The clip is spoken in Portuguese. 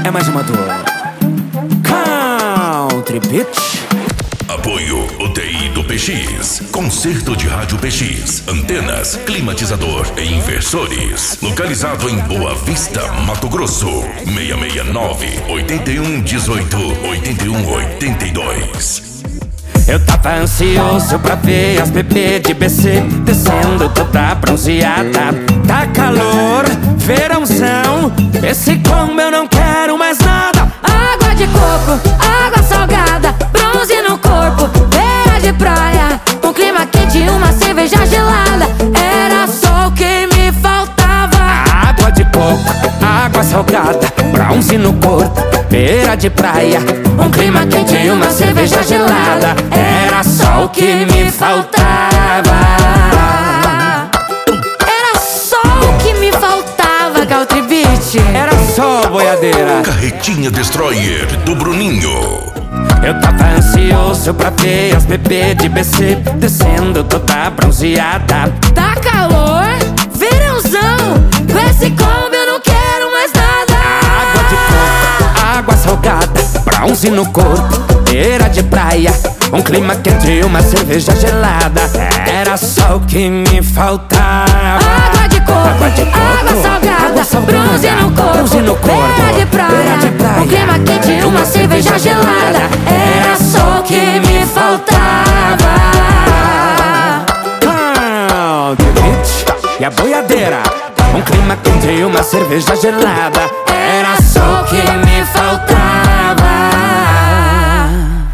É mais uma do Country Beach. Apoio UTI do PX. Concerto de rádio PX. Antenas, climatizador e inversores. Localizado em Boa Vista, Mato Grosso. 669-8118-8182. Eu tava ansioso pra ver as bebês de BC descendo toda bronzeada. Tá calor, verãozão. Esse combo eu não quero mais nada. Água de coco, água salgada, bronze no corpo, beira de praia, um clima quente e uma cerveja gelada. Era só o que me faltava. Água de coco, água salgada, bronze no corpo, beira de praia, um clima quente e uma cerveja gelada. Era só o que me faltava. Era só o que me faltava, Country Beach. Era só boiadeira. Carretinha Destroyer do Bruninho. Eu tava ansioso pra ver as bebês de BC descendo toda bronzeada. Tá calor, verãozão, com esse combo eu não quero mais nada. Água de coco, água salgada, bronze no corpo, beira de praia, um clima quente e uma cerveja gelada. Era só o que me faltava. Água de coco, água salgada, bronze no corpo, beira de praia, um clima quente e uma cerveja gelada. Era só o que me faltava. Country Beach e a boiadeira, um clima quente e uma cerveja gelada. Era só o que me